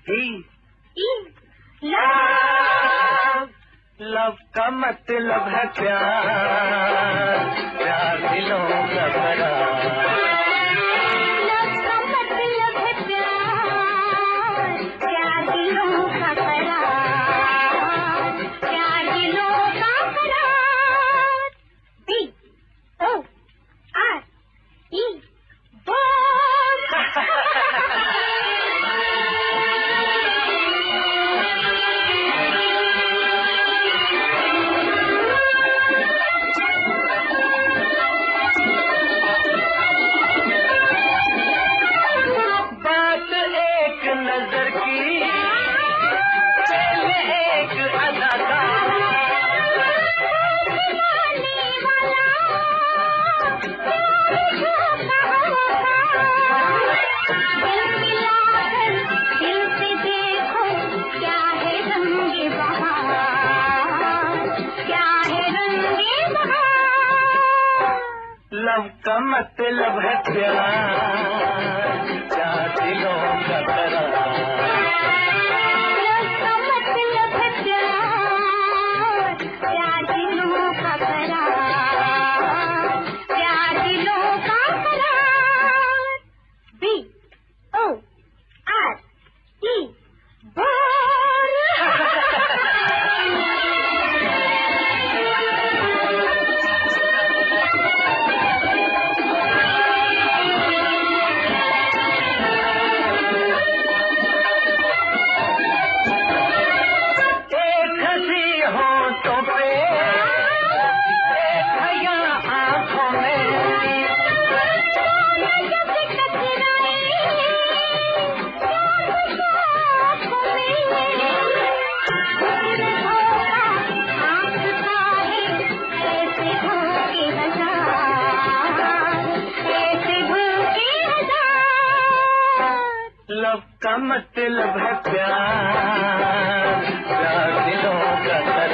Love का मतलब है प्यार, प्यार दिलों का करार। लव का मतलब है प्यार, प्यार दिलों का करार, प्यार दिलों का करार। B-O-R-E नजर की पहले एक अदा का दिल से देखो क्या है रंगे बहार, क्या है रंगे बहार। लव का मतलब है प्यार, प्यार दिलों का करार। लव का मतलब है प्यार, प्यार दिलों का